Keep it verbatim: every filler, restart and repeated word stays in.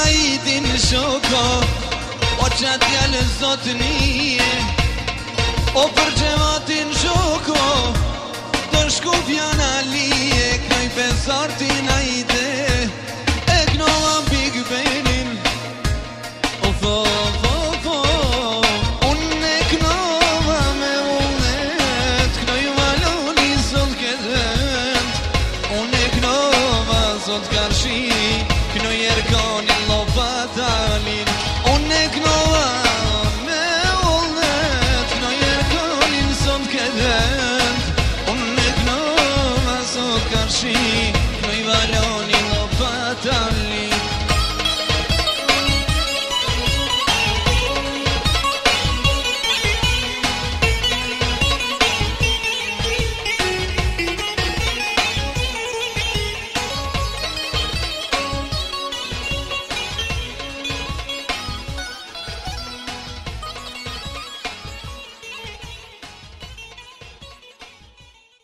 i din shoko o qatë jallë zotënije o për gjematin shoko të shku pjana lije knoj pesartin a i te e knova Big Benin o tho tho tho unë e knova me unet knoj valoni sot këtënt unë e knova sot karshi knoj erkoni lopatalin